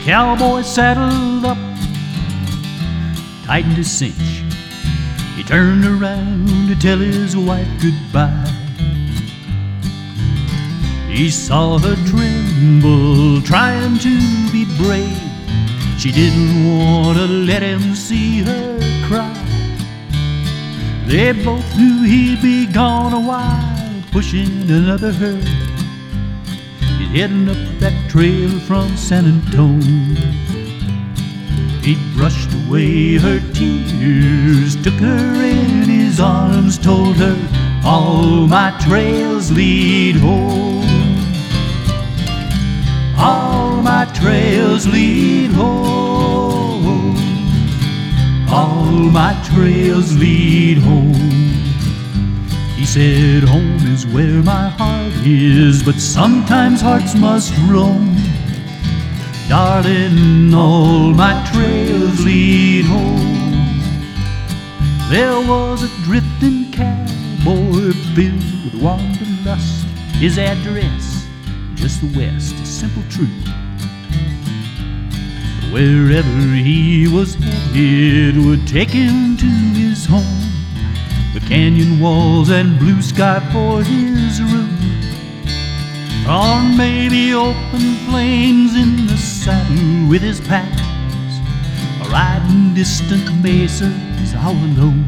cowboy saddled up, tightened his cinch. He turned around to tell his wife goodbye. He saw her tremble, trying to be brave. She didn't want to let him see her cry. They both knew he'd be gone a while, pushing another herd. He's heading up that trail from San Antone. He brushed away her tears, took her in his arms, told her, all my trails lead home. All my trails lead home. All my trails lead home. He said, home is where my heart is, but sometimes hearts must roam. Darling, all my trails lead home. There was a drifting cowboy filled with wanderlust. His address, just the west, a simple truth. Wherever he was headed would take him to his home, with canyon walls and blue sky for his room. Or maybe open plains in the saddle with his packs, or riding distant mesas all alone.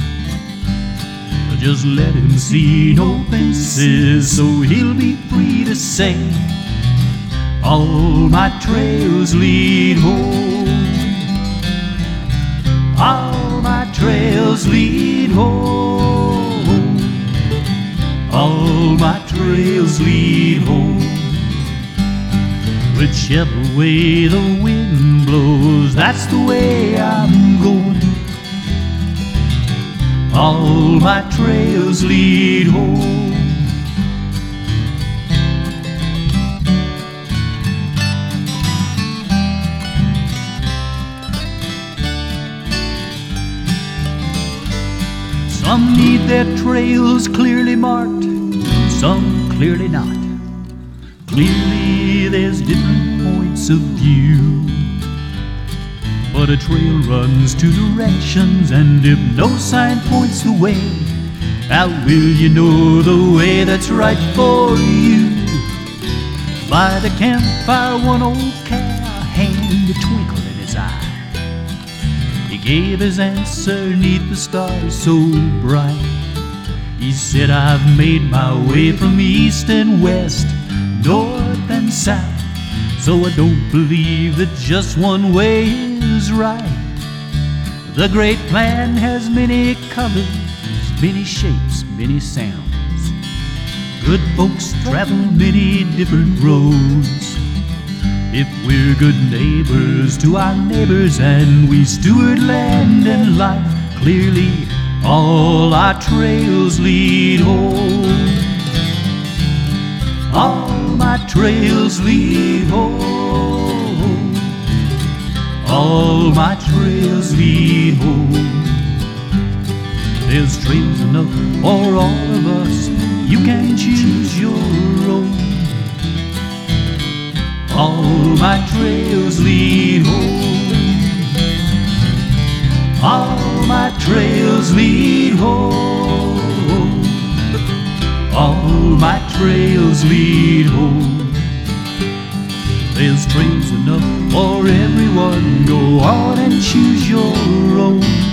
Just let him see no fences, so he'll be free to say, all my trails lead home. All my trails lead home. All my trails lead home. Whichever way the wind blows, that's the way I'm going. All my trails lead home. Some need their trails clearly marked, some clearly not. Clearly there's different points of view, but a trail runs two directions, and if no sign points the way, how will you know the way that's right for you? By the campfire, one old cow hand a twinkle in his eye. He gave his answer neath the stars so bright. He said, I've made my way from east and west, north and south, so I don't believe that just one way is right. The great plan has many colors, many shapes, many sounds. Good folks travel many different roads. If we're good neighbors to our neighbors and we steward land and life, clearly all our trails lead home. All my trails lead home. All my trails lead home. There's trails enough for all of us. You can choose your own. All my trails lead home. All my trails lead home. All my trails lead home. There's trails enough for everyone. Go on and choose your own.